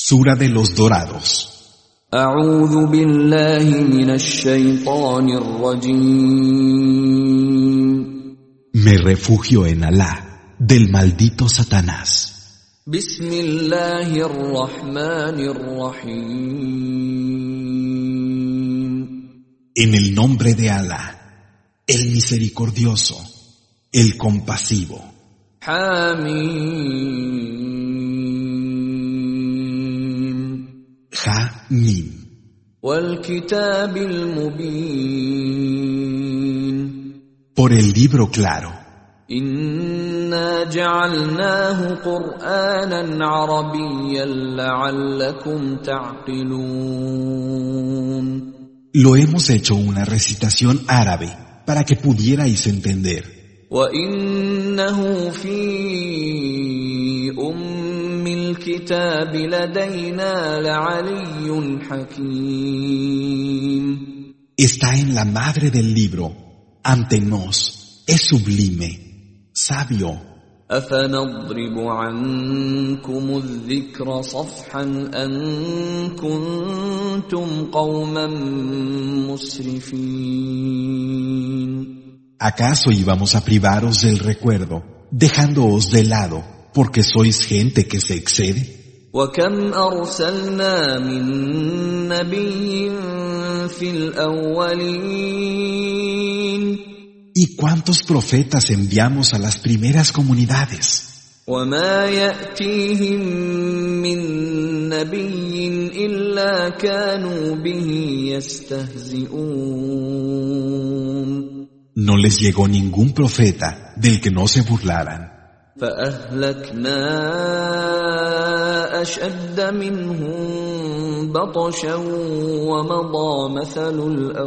Sura de los Dorados. أعوذ بالله من الشيطان الرجيم. Me refugio en Alá, del maldito Satanás. بسم الله الرحمن الرحيم. En el nombre de Alá, el misericordioso, el compasivo. حاميم. Ha-Mim. والكتاب المبين. Por el libro claro. إنا جعلناه قرآنا عربيا لعلكم تعقلون. Lo hemos hecho una recitación árabe para que pudierais entender. وإنه في الكتاب لدينا لعلي حكيم. Está en la madre del libro, ante nos, es sublime, sabio. أفنضرب عنكم الذكر صفحا أن كنتم قوما مسرفين. ¿Acaso íbamos a privaros del recuerdo, dejándoos de lado, porque sois gente que se excede? وكم أرسلنا من نبي في الأولين. ¿Y cuántos profetas enviamos a las primeras comunidades? وما يأتيهم من نبي إلا كانوا به يستهزئون. No les llegó ningún profeta del que no se burlaran. فأهلكنا أشد منهم بطشا ومضى مثل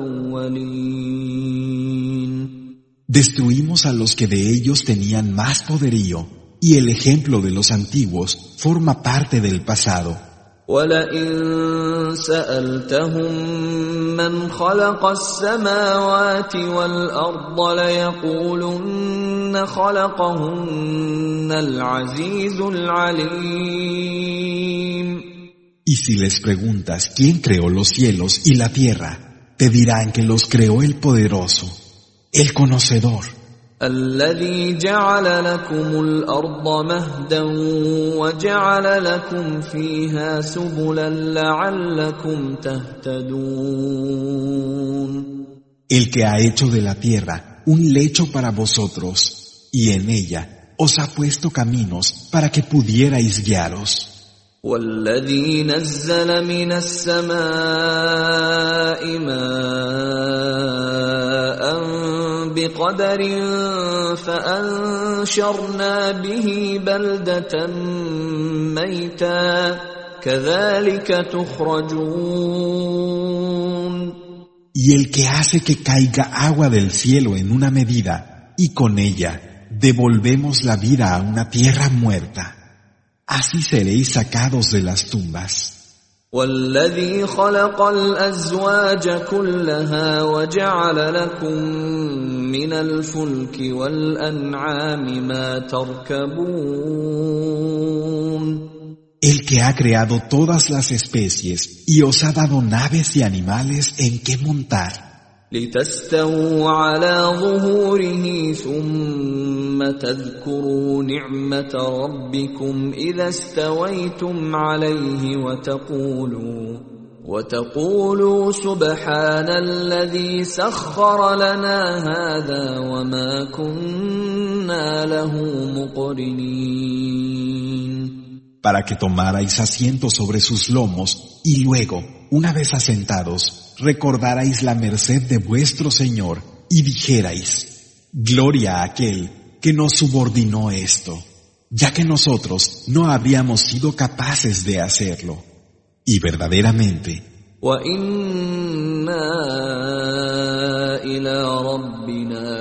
الأولين. Destruimos a los que de ellos tenían más poderío, y el ejemplo de los antiguos forma parte del pasado. وَلَئِن سَأَلْتَهُم مَّنْ خَلَقَ السَّمَاوَاتِ وَالْأَرْضَ لَيَقُولُنَّ خَلَقَهُنَّ الْعَزِيزُ الْعَلِيمُ. Y si les preguntas quién creó los cielos y la tierra, te dirán que los creó el poderoso, el conocedor. الذي جعل لكم الأرض مهدا وجعل لكم فيها سبلا لعلكم تهتدون. El que ha hecho de la tierra un lecho para vosotros, y en ella os ha puesto caminos para que pudierais guiaros. والذي نزل من السماء ماء بقدر فأنشرنا به بلدة ميتا كذلك تخرجون. Y el que hace que caiga agua del cielo en una medida, y con ella devolvemos la vida a una tierra muerta. Así seréis sacados de las tumbas. والذي خلق الأزواج كلها وجعل لكم من الفلك والأنعام ما تركبون. El que ha creado todas las especies y os ha dado naves y animales en que montar. لتستووا على ظهوره ثم تذكروا نعمة ربكم إذا استويتم عليه وتقولوا سبحان الذي سخر لنا هذا وما كنا له مقرنين. Para que tomarais asiento sobre sus lomos y luego, una vez asentados, recordarais la merced de vuestro Señor y dijerais, gloria a aquel que nos subordinó esto, ya que nosotros no habríamos sido capaces de hacerlo. Y verdaderamente, وَإِنَّا إِلَى رَبِّنَا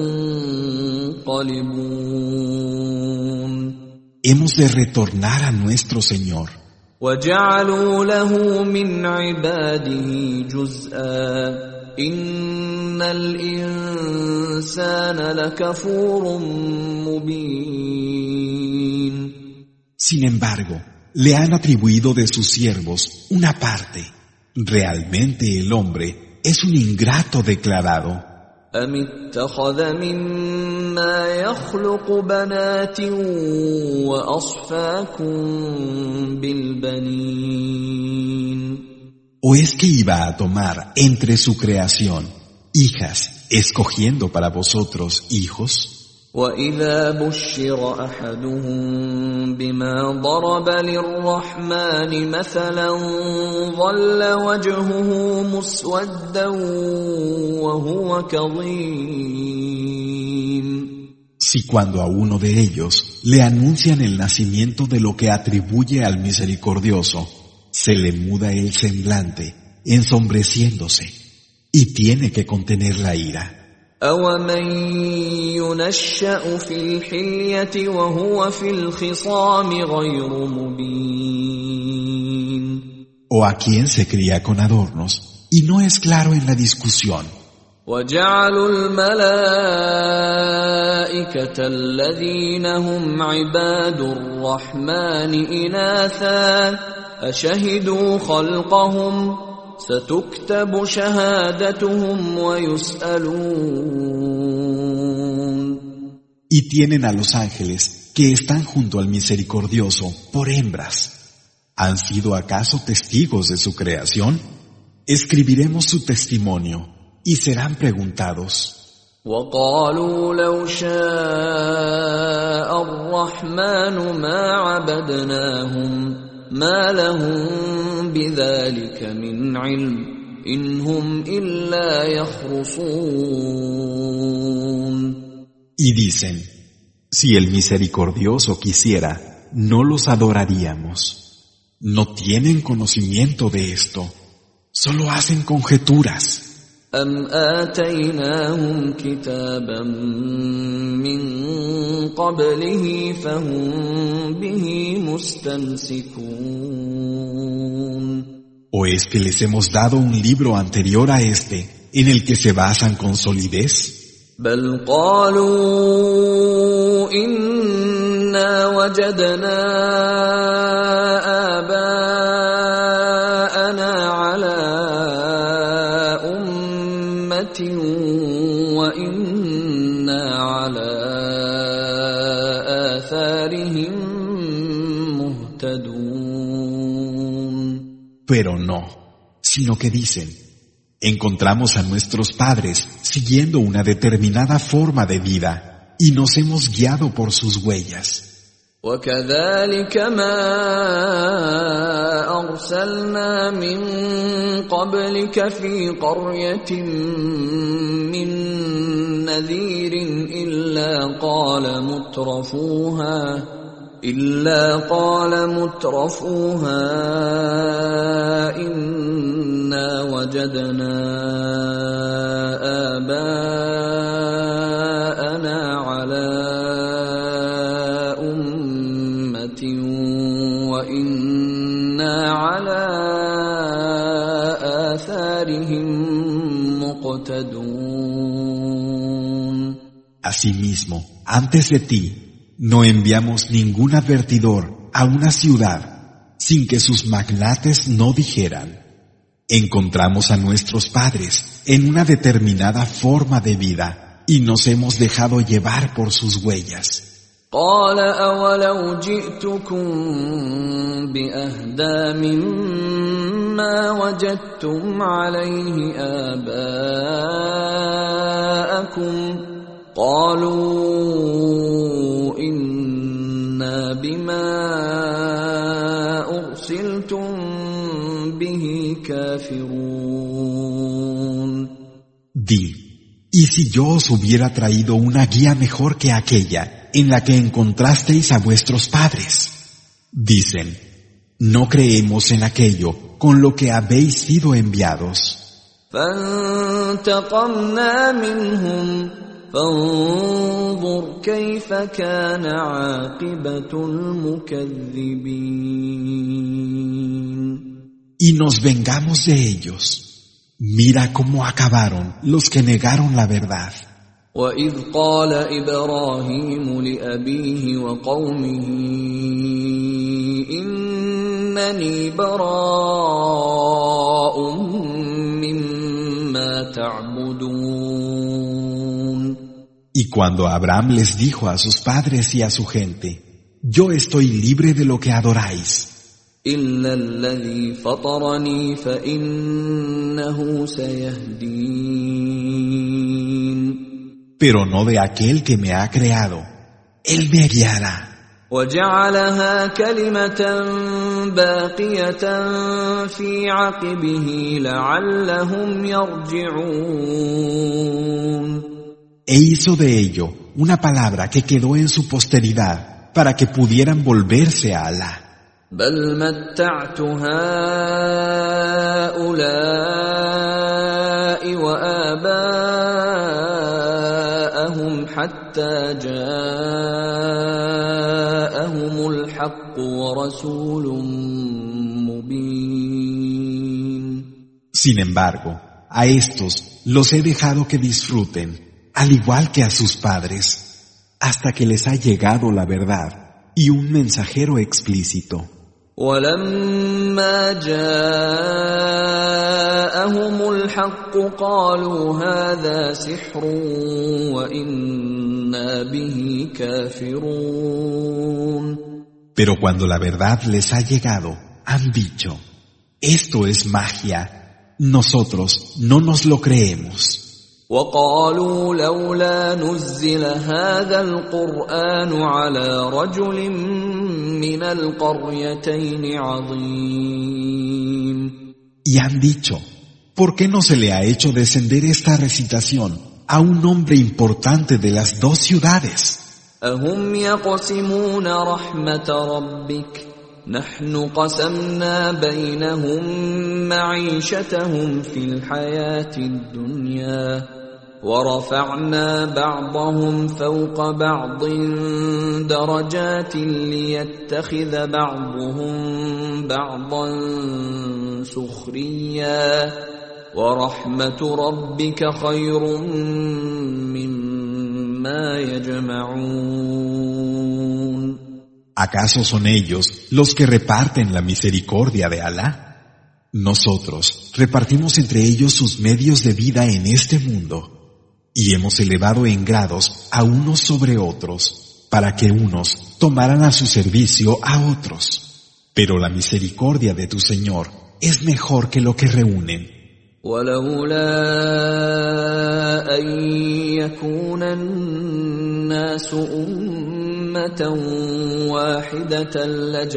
لَمُنقَلِبُونَ. hemos de retornar a nuestro Señor. وَجَعَلُوا لَهُ مِنْ عِبَادِهِ جُزْءًا إِنَّ الْإِنسَانَ لَكَفُورٌ مُبِينٌ. Sin embargo, le han atribuido de sus siervos una parte. Realmente el hombre es un ingrato declarado. أم اتخذ مما يخلق بنات وأصفاكم بالبنين. ¿O es que iba a tomar entre su creación hijas, escogiendo para vosotros hijos? وَإِذَا بُشِّرَ أَحَدُهُم بِمَا ضَرَبَ لِلرَّحْمَنِ مَثَلًا ظَلَّ وَجْهُهُ مُسْوَدًّا وَهُوَ كَظِيمٌ. Si cuando a uno de ellos le anuncian el nacimiento de lo que atribuye al misericordioso, se le muda el semblante, ensombreciéndose, y tiene que contener la ira. أَوَمَن يُنَشَّأُ فِي الْحِلْيَةِ وَهُوَ فِي الْخِصَامِ غَيْرُ مُبِينٍ. ¿O a quién se cría con adornos y no es claro en la discusión? وَجَعَلُوا الْمَلَائِكَةَ الَّذِينَ هُمْ عِبَادُ الرَّحْمَنِ إِنَاثًا أَشَهِدُوا خَلْقَهُمْ سَتُكْتَبُ شَهَادَتُهُمْ وَيُسْأَلُونَ. Y tienen a los ángeles que están junto al misericordioso por hembras. ¿Han sido acaso testigos de su creación? Escribiremos su testimonio y serán preguntados. وَقَالُوا لَوْ شَاءَ الرَّحْمَنُ مَا عَبَدْنَاهُمْ مَا لَهُم بِذَلِكَ مِنْ عِلْمٍ إِنْ هُمْ إِلَّا يَخْرُصُونَ. Y dicen, si el misericordioso quisiera, no los adoraríamos. No tienen conocimiento de esto, solo hacen conjeturas. أَمْ آتَيْنَاهُمْ كِتَابًا مِّن قَبْلِهِ فَهُمْ بِهِ مُسْتَمْسِكُونَ. ¿O es que les hemos dado un libro anterior a este, en el que se basan con solidez? بَلْ قَالُوا إِنَّا وَجَدْنَا آبَاءَنَا عَلَىٰ وَإِنَّا عَلَىٰ آثَارِهِم مُهْتَدُونَ. Pero no, sino que dicen, encontramos a nuestros padres siguiendo una determinada forma de vida y nos hemos guiado por sus huellas. وَكَذَلِكَ مَا أَرْسَلْنَا مِن قَبْلِكَ فِي قَرْيَةٍ مِّن نَّذِيرٍ إِلَّا قَالَ مُتْرَفُوهَا إِنَّا وَجَدْنَا آبَاءَنَا عَلَىٰ وَإِنَّا عَلَىٰ آثَارِهِم مُقْتَدُونَ. Asimismo, antes de ti, no enviamos ningún advertidor a una ciudad sin que sus magnates no dijeran, encontramos a nuestros padres en una determinada forma de vida y nos hemos dejado llevar por sus huellas. قَالَ أَوَلَوْ جِئْتُكُم بِأَهْدَىٰ مِمَّا وَجَدتُّمْ عَلَيْهِ آبَاءَكُمْ قَالُوا إِنَّا بِمَا أُرْسِلْتُم بِهِ كَافِرُونَ. Di, ¿y si yo os hubiera traído una guía mejor que aquella en la que encontrasteis a vuestros padres? Dicen, no creemos en aquello con lo que habéis sido enviados. فَانْتَقَمْنَا مِنْهُمْ فَانظُرْ كَيْفَ كَانَ عَاقِبَةُ الْمُكَذِّبِينَ. Y nos vengamos de ellos. Mira cómo acabaron los que negaron la verdad. وَإِذْ قَالَ إِبْرَاهِيمُ لِأَبِيهِ وَقَوْمِهِ إنني براء مما تعبدون. Y cuando Abraham les dijo a sus padres y a su gente, yo estoy libre de lo que adoráis, إلا الذي فطرني فإنه سيهدين. pero no de aquel que me ha creado, él me guiará. وجعلها كلمة باقية في عقبه لعلهم يرجعون. E hizo de ello una palabra que quedó en su posteridad para que pudieran volverse a Alá. بل متعت هؤلاء وآباءهم حتى جاءهم الحق ورسول مبين. Sin embargo, a estos los he dejado que disfruten, al igual que a sus padres, hasta que les ha llegado la verdad y un mensajero explícito. ولما جاءهم الحق قالوا هذا سحر وإنا به كافرون. Pero cuando la verdad les ha llegado, han dicho, esto es magia, nosotros no nos lo creemos. وقالوا لولا نزل هذا القرآن على رجل من القريتين عظيم. Y han dicho, ¿por qué no se le ha hecho descender esta recitación a un hombre importante de las dos ciudades? أهم يقسمون رحمة ربك نحن قسمنا بينهم معيشتهم في الحياة الدنيا ورفعنا بعضهم فوق بعض درجات ليتخذ بعضهم بعضا سخريا ورحمة ربك خير مما يجمعون. ¿Acaso son ellos los que reparten la misericordia de Alá? Nosotros repartimos entre ellos sus medios de vida en este mundo y hemos elevado en grados a unos sobre otros para que unos tomaran a su servicio a otros. Pero la misericordia de tu Señor es mejor que lo que reúnen. ولولا أن يكون الناس أمة واحدة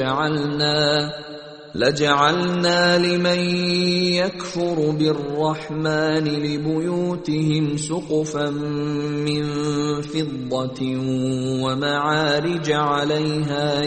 لجعلنا لمن يكفر بالرحمن لبيوتهم سقفا من فضة ومعارج عليها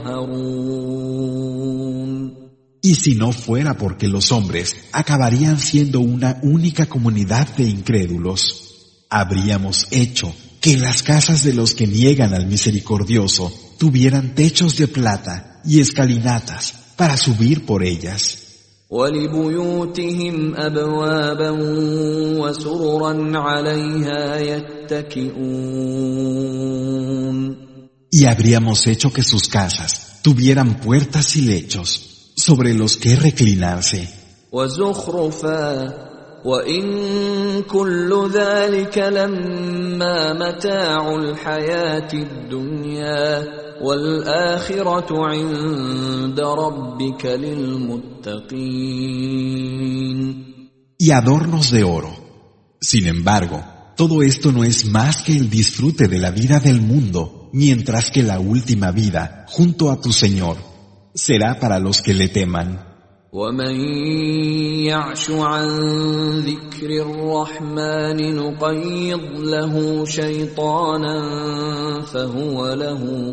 يظهرون. Y si no fuera porque los hombres acabarían siendo una única comunidad de incrédulos, habríamos hecho que las casas de los que niegan al misericordioso tuvieran techos de plata y escalinatas para subir por ellas. وَلِبُيُوتِهِمْ أَبْوَابًا وَسُرُرًا عَلَيْهَا يَتَّكِئُونَ. Y habríamos hecho que sus casas tuvieran puertas y lechos sobre los que reclinarse. وَزُخْرُفًا وَإِن كُلُّ ذَلِكَ لَمَّا مَتَاعُ الْحَيَاةِ الدُّنْيَا وَالْآخِرَةُ عِندَ رَبِّكَ لِلْمُتَّقِينَ. Y adornos de oro. Sin embargo, todo esto no es más que el disfrute de la vida del mundo, mientras que la última vida, junto a tu Señor, será para los que le teman. وَمَن يَعْشُ عَن ذِكْرِ الرَّحْمَنِ نُقَيِّضْ لَهُ شَيْطَانًا فَهُوَ لَهُ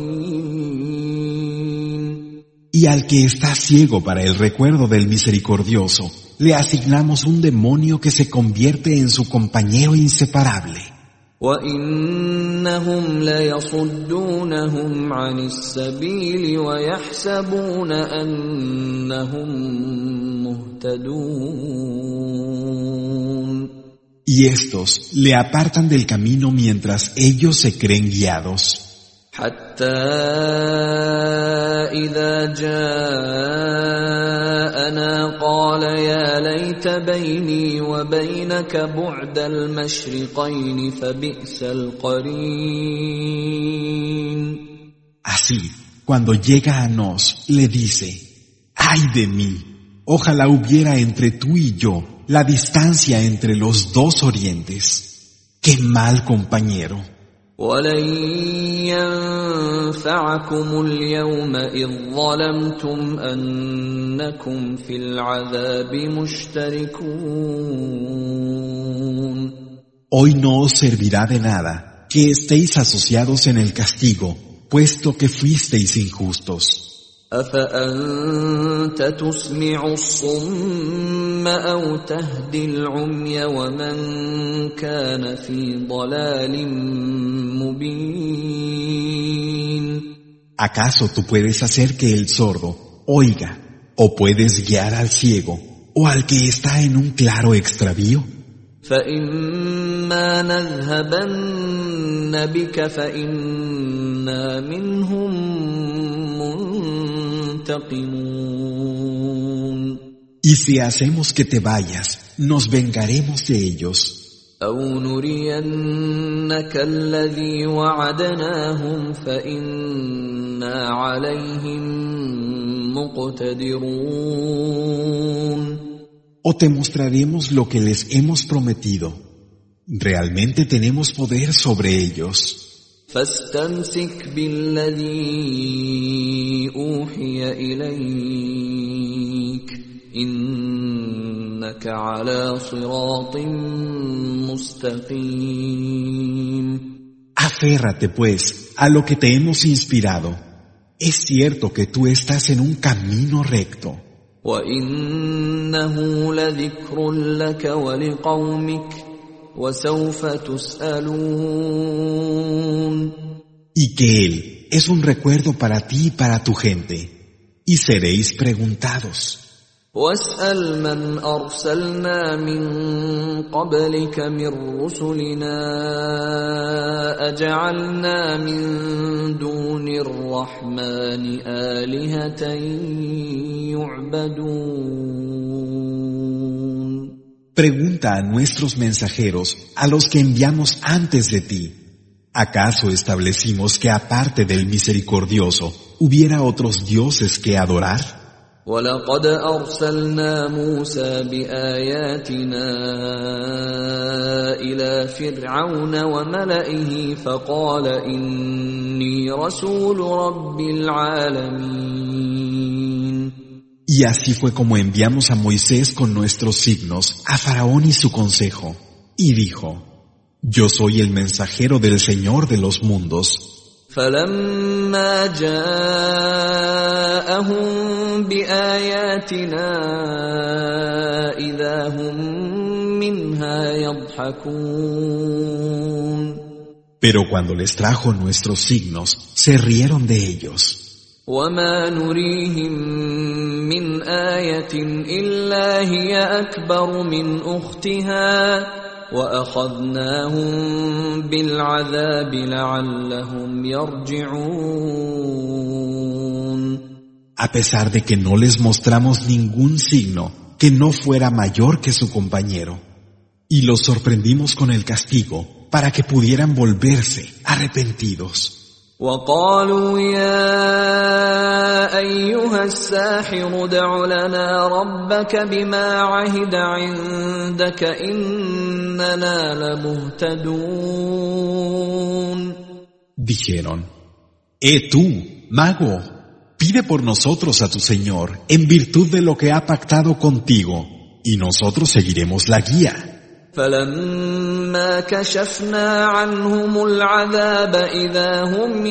قَرِينٌ. Y al que está ciego para el recuerdo del misericordioso, le asignamos un demonio que se convierte en su compañero inseparable. وَإِنَّهُمْ لَيَصُدُّونَهُمْ عَنِ السَّبِيلِ وَيَحْسَبُونَ أَنَّهُمْ مُهْتَدُونَ. Y estos le apartan del camino mientras ellos se creen guiados. حتى إذا جاءنا قال يا ليت بيني وبينك بعد المشرقين فبئس القرين. Así, cuando llega a nos, le dice: ¡Ay de mí! Ojalá hubiera entre tú y yo la distancia entre los dos orientes. ¡Qué mal compañero! ولن ينفعكم اليوم إذ ظلمتم أنكم في العذاب مشتركون. Hoy no os servirá de nada que estéis asociados en el castigo, puesto que fuisteis injustos. أفأنت تسمع الصم أو تهدي العمي ومن كان في ضلال مبين. ¿Acaso tú puedes hacer que el sordo oiga, o puedes guiar al ciego, o al que está en un claro extravío? فإما نذهبن بك فإنا منهم منتقمون. Y si hacemos que te vayas, nos vengaremos de ellos. أو نرينك الذي وعدناهم فإنا عليهم مقتدرون. O te mostraremos lo que les hemos prometido. Realmente tenemos poder sobre ellos. فاستمسك بالذي أوحي إليك إنك على صراط مستقيم. Aférrate, pues, a lo que te hemos inspirado. Es cierto que tú estás en un camino recto. وإنه لذكر لك ولقومك وسوف تسألون. Y que Él es un recuerdo para ti y para tu gente, y seréis preguntados. واسأل من أرسلنا من قبلك من رسلنا أجعلنا من دون الرحمن آلهة يعبدون. Pregunta a nuestros mensajeros, a los que enviamos antes de ti. ¿Acaso establecimos que aparte del misericordioso hubiera otros dioses que adorar? وَلَقَدْ أَرْسَلْنَا مُوسَى بِآيَاتِنَا إِلَى فِرْعَوْنَ وَمَلَئِهِ فَقَالَ إِنِّي رَسُولُ رَبِّ الْعَالَمِينَ. Y así fue como enviamos a Moisés con nuestros signos a Faraón y su consejo, y dijo: Yo soy el mensajero del Señor de los mundos. فَلَمَّا جَاءَهُم بِآيَاتِنَا إِذَا هُم مِّنْهَا يَضْحَكُونَ. Pero cuando les trajo nuestros signos, se rieron de ellos. وَمَا نُرِيهِم مِّنْ آيَةٍ إِلَّا هِيَ أَكْبَرُ مِنْ أُخْتِهَا وَأَخَذْنَاهُم بِالْعَذَابِ لَعَلَّهُمْ يَرْجِعُونَ. A pesar de que no les mostramos ningún signo que no fuera mayor que su compañero, y los sorprendimos con el castigo para que pudieran volverse arrepentidos. وَقَالُوا يَا أَيُّهَا السَّاحِرُ ادْعُ لَنَا رَبَّكَ بِمَا عَهِدَ عِندَكَ إِنَّنَا لَمُهْتَدُونَ. Dijeron: tú, mago, pide por nosotros a tu Señor en virtud de lo que ha pactado contigo, y nosotros seguiremos la guía. فَلَمَّا كَشَفْنَا عَنْهُمُ الْعَذَابَ إِذَا هُمْ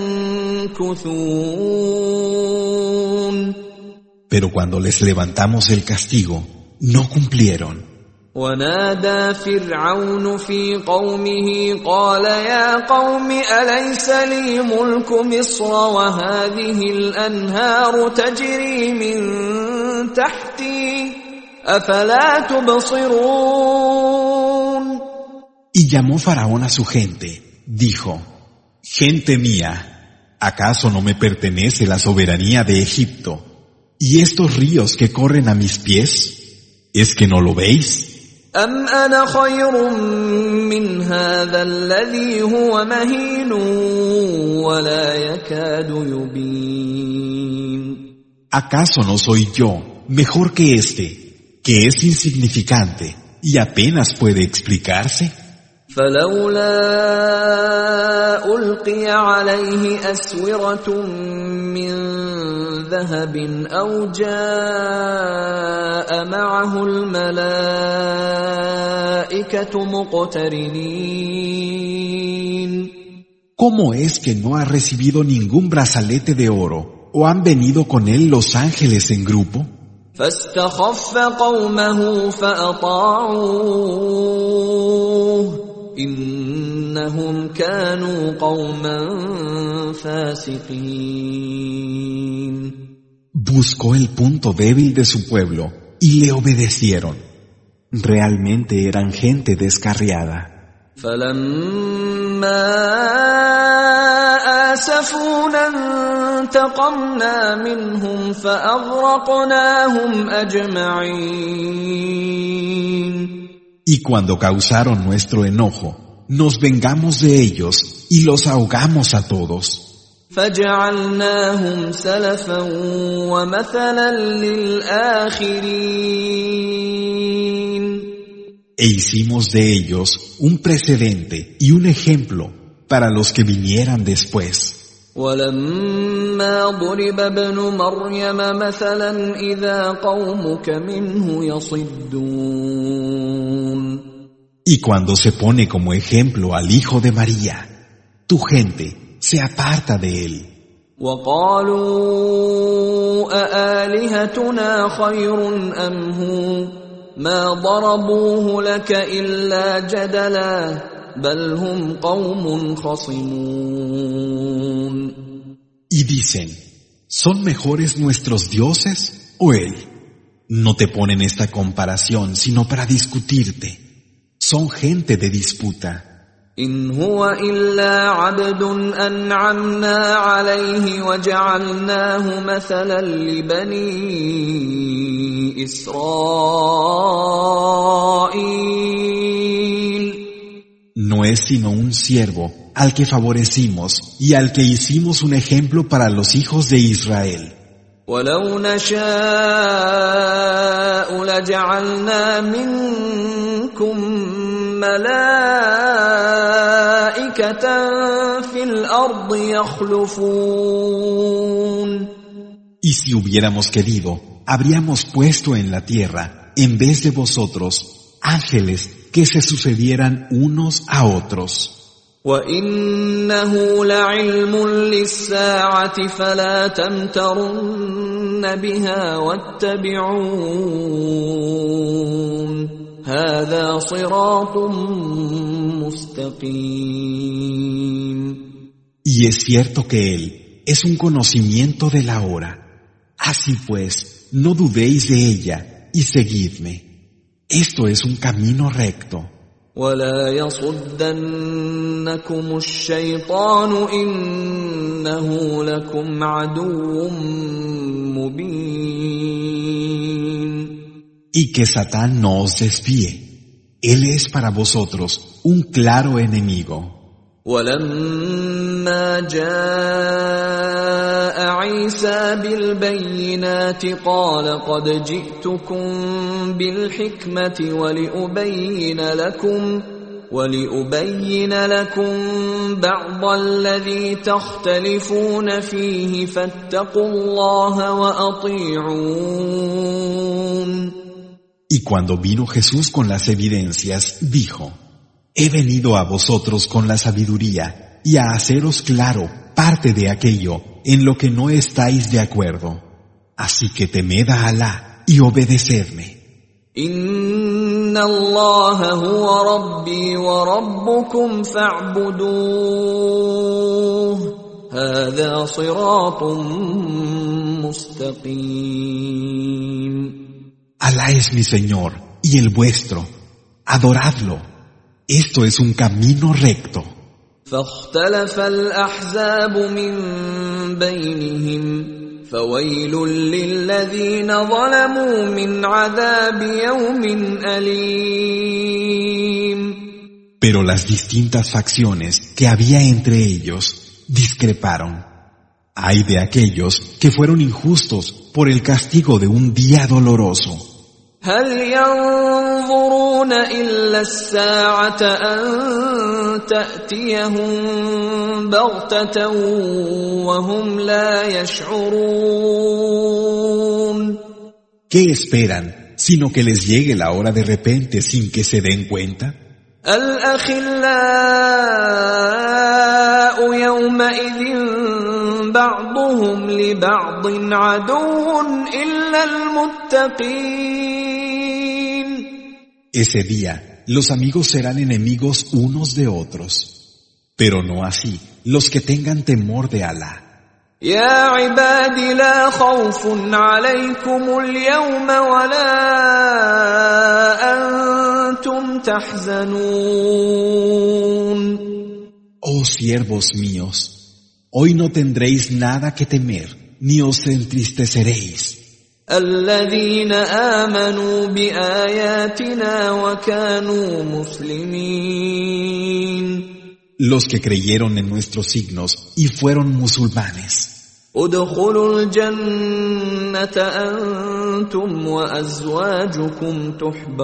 يَنكُثُونَ. Pero cuando les levantamos el castigo, no cumplieron. وَنَادَى فِرْعَوْنُ فِي قَوْمِهِ قَالَ يَا قَوْمِ أَلَيْسَ لِي مُلْكُ مِصْرَ وَهَٰذِهِ الْأَنْهَارُ تَجْرِي مِن تَحْتِي أَفَلَا تُبْصِرُونَ. Y llamó Faraón a su gente, dijo: Gente mía, ¿Acaso no me pertenece la soberanía de Egipto? ¿Y estos ríos que corren a mis pies? ¿Es que no lo veis? أم أنا خير من هذا الذي هو مهين ولا يكاد يبين ¿Acaso no soy yo mejor que este, que es insignificante y apenas puede explicarse? فلولا ألقي عليه أسورة من ذهب أو جاء معه الملائكة مقترنين ¿Cómo es que no ha recibido ningún brazalete de oro o han venido con él los ángeles en grupo? فاستخف قومه فأطاعوه إنهم كانوا قوما فاسقين. Buscó el punto débil de su pueblo y le obedecieron. Realmente eran gente descarriada. فلما آسفونا انتقمنا منهم فأغرقناهم أجمعين. Y cuando causaron nuestro enojo, nos vengamos de ellos y los ahogamos a todos. فجعلناهم سلفا ومثلا للآخرين. E hicimos de ellos un precedente y un ejemplo para los que vinieran después. ولما ضرب ابن مريم مثلا إذا قومك منه يصدون. Y cuando se pone como ejemplo al hijo de María, tu gente se aparta de él. وقالوا أآلهتنا خير أم هو ما ضربوه لك إلا جدلا بل هم قوم خصمون. Y dicen, ¿son mejores nuestros dioses o él? No te ponen esta comparación sino para discutirte. Son gente de disputa. إن هو إلا عبد أنعمنا عليه وجعلناه مثلا لبني إسرائيل. No es sino un siervo al que favorecimos y al que hicimos un ejemplo para los hijos de Israel. ولو نشاء لجعلنا منكم ملائكة في الأرض يخلفون. Y si hubiéramos querido, habríamos puesto en la tierra, en vez de vosotros, ángeles que se sucedieran unos a otros. وَإِنَّهُ لَعِلْمٌ لِلسَّاعَةِ فَلَا تَمْتَرُنَّ بِهَا وَاتَّبِعُونِ هَذَا صِرَاطٌ مُسْتَقِيمٌ. Y es cierto que él es un conocimiento de la hora. Así pues, no dudéis de ella y seguidme. Esto es un camino recto. وَلَا يَصُدَّنَّكُمُ الشَّيْطَانُ إِنَّهُ لَكُمْ عَدُوٌّ مُبِينٌ. Y que Satán no os desvíe. Él es para vosotros un claro enemigo. ولما جاء عيسى بالبينات قال قد جئتكم بالحكمة ولأبين لكم بعض الذي تختلفون فيه فاتقوا الله وأطيعون. Y cuando vino Jesús con las evidencias, dijo: He venido a vosotros con la sabiduría y a haceros claro parte de aquello en lo que no estáis de acuerdo. Así que temed a Alá y obedecedme. Inna Allah huwa Rabbi wa Rabbukum fa'buduh. Hadha siratun mustaqim. Alá es mi Señor y el vuestro. Adoradlo. Esto es un camino recto. فاختلف الأحزاب من بينهم فويل للذين ظلموا من عذاب يوم أليم. Pero las distintas facciones que había entre ellos discreparon. Ay de aquellos que fueron injustos por el castigo de un día doloroso. هل ينظرون إلا الساعة أن تأتيهم بغتة وهم لا يشعرون. ¿Qué esperan sino que les llegue la hora de repente sin que se den cuenta? الأخلاء يومئذ بعضهم لبعض عدو إلا المتقين. Ese día, los amigos serán enemigos unos de otros, pero no así los que tengan temor de Alá. يا عباد لا خوف عليكم اليوم ولا أنتم تحزنون. Oh siervos míos, hoy no tendréis nada que temer, ni os entristeceréis. الذين آمنوا بآياتنا وكانوا مسلمين. Los que creyeron en nuestros signos y fueron musulmanes. ادخلوا الجنة أنتم وأزواجكم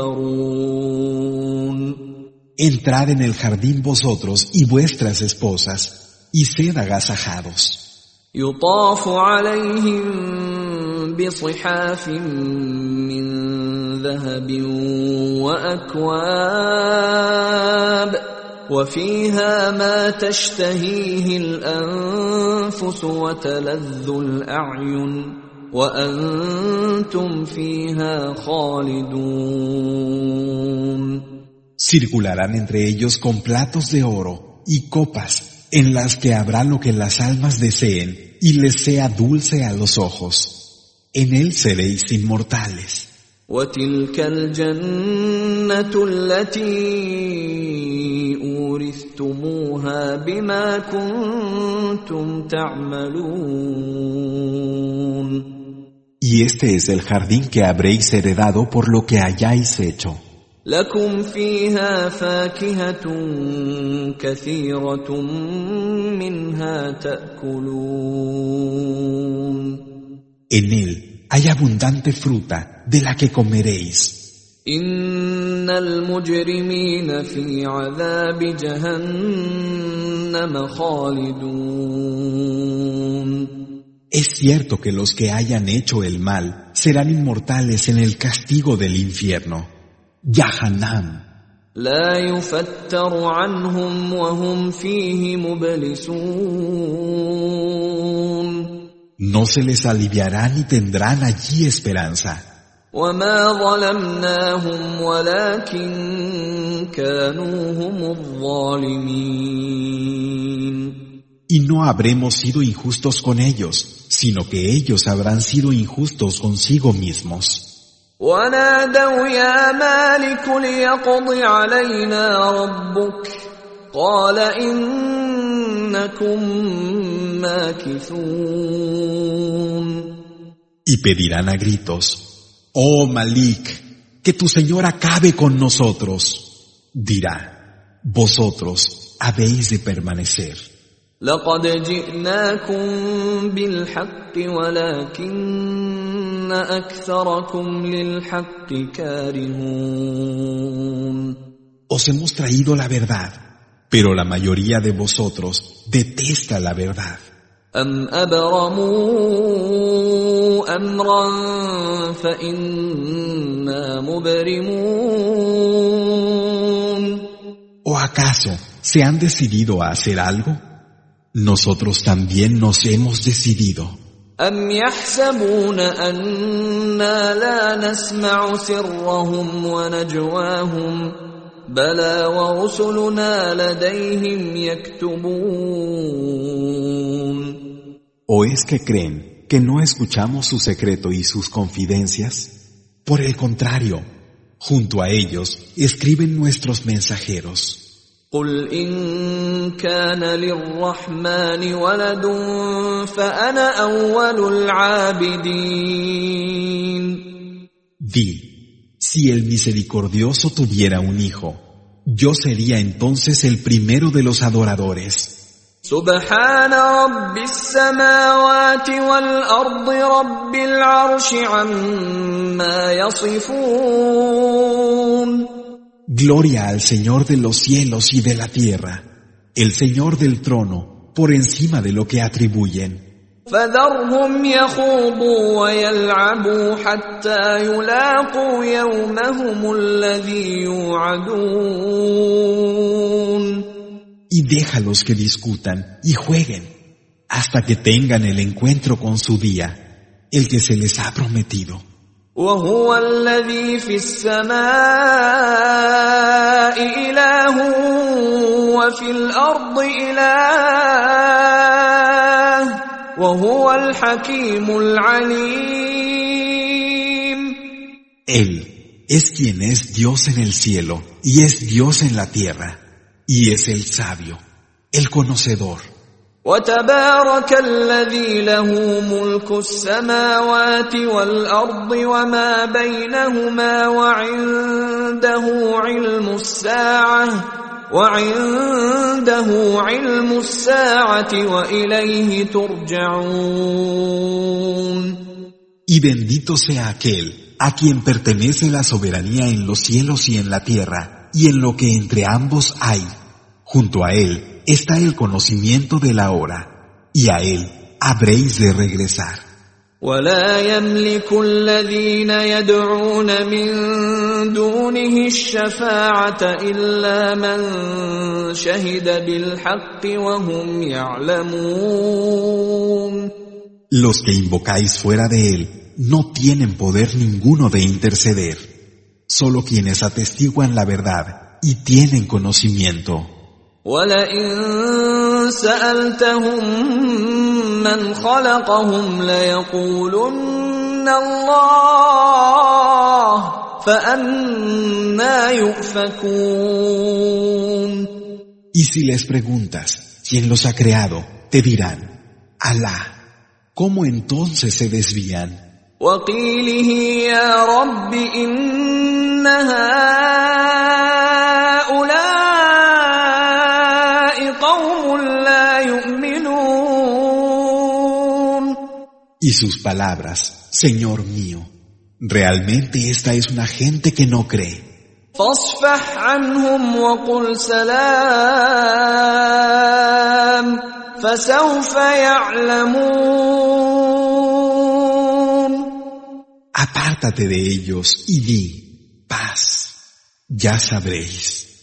تحبرون. Entrad en el jardín vosotros y vuestras esposas, y sed agasajados. يطاف عليهم بصحاف من ذهب وأكواب وفيها ما تشتهيه الأنفس وتلذ الأعين وأنتم فيها خالدون. Circularán entre ellos con platos de oro y copas en las que habrá lo que las almas deseen y les sea dulce a los ojos. En él seréis inmortales. وتلك الجنة التي أورثتموها بما كنتم تعملون. Y este es el jardín que habréis heredado por lo que hayáis hecho. لكم فيها فاكهة كثيرة منها تأكلون. En él hay abundante fruta de la que comeréis. إن المجرمين في عذاب جهنم خالدون. Es cierto que los que hayan hecho el mal serán inmortales en el castigo del infierno. Jahannam. لا يفتر عنهم وهم فيه مبلسون. No se les aliviará ni tendrán allí esperanza. وما ظلمناهم ولكن كانوا هم الظالمين. Y no habremos sido injustos con ellos, sino que ellos habrán sido injustos consigo mismos. ونادوا يا مالك ليقض علينا ربك قال إنكم ماكثون. Y pedirán a gritos, oh Malik, que tu Señor acabe con nosotros. Dirá, vosotros habéis de permanecer. لقد جئناكم بالحق ولكن أكثركم للحق كارهون. Os hemos traído la verdad, pero la mayoría de vosotros detesta la verdad. أم أبرموا أمرا فإنا مبرمون. ¿O acaso se han decidido a hacer algo? Nosotros también nos hemos decidido. أم يحسبون أنا لا نسمع سرهم ونجواهم بلى ورسلنا لديهم يكتبون. ¿O es que creen que no escuchamos su secreto y sus confidencias? Por el contrario, junto a ellos escriben nuestros mensajeros. قل إن كان للرحمن ولد فأنا أول العابدين. Di, si el misericordioso tuviera un hijo, yo sería entonces el primero de los adoradores. سبحان رب السماوات والأرض رب العرش عما يصفون. Gloria al Señor de los cielos y de la tierra, el Señor del trono, por encima de lo que atribuyen. فذرهم يخوضوا ويلعبوا حتى يلاقوا يومهم الذي يوعدون. Y déjalos que discutan y jueguen hasta que tengan el encuentro con su día, el que se les ha prometido. وهو الذي في السماء إله وفي الأرض إله وهو الحكيم العليم. Él es quien es Dios en el cielo y es Dios en la tierra, y es el sabio, el conocedor. وتبارك الذي له ملك السماوات والأرض وما بينهما وعنده علم الساعة وإليه ترجعون. Y bendito sea aquel a quien pertenece la soberanía en los cielos y en la tierra, y en lo que entre ambos hay. Junto a él está el conocimiento de la hora, y a él habréis de regresar. ولا يملك الذين يدعون من دونه الشفاعة إلا من شهد بالحق وهم يعلمون. Los que invocáis fuera de él no tienen poder ninguno de interceder, solo quienes atestiguan la verdad y tienen conocimiento. وَلَئِن سَأَلْتَهُم مَّنْ خَلَقَهُمْ لَيَقُولُنَّ اللَّهُ فَأَنَّىٰ يُؤْفَكُونَ. Y si les preguntas quién los ha creado, te dirán, Alá. ¿Cómo entonces se desvían? وَقِيلِهِ يَا رَبِّ إِنَّ هَٰؤُلَاءِ قَوْمٌ لَّا يُؤْمِنُونَ. Y sus palabras, Señor mío, realmente esta es una gente que no cree. فَاصْفَحْ عَنْهُمْ وَقُلْ سَلَامٌ فَسَوْفَ يَعْلَمُونَ. Apártate de ellos y di, paz, ya sabréis.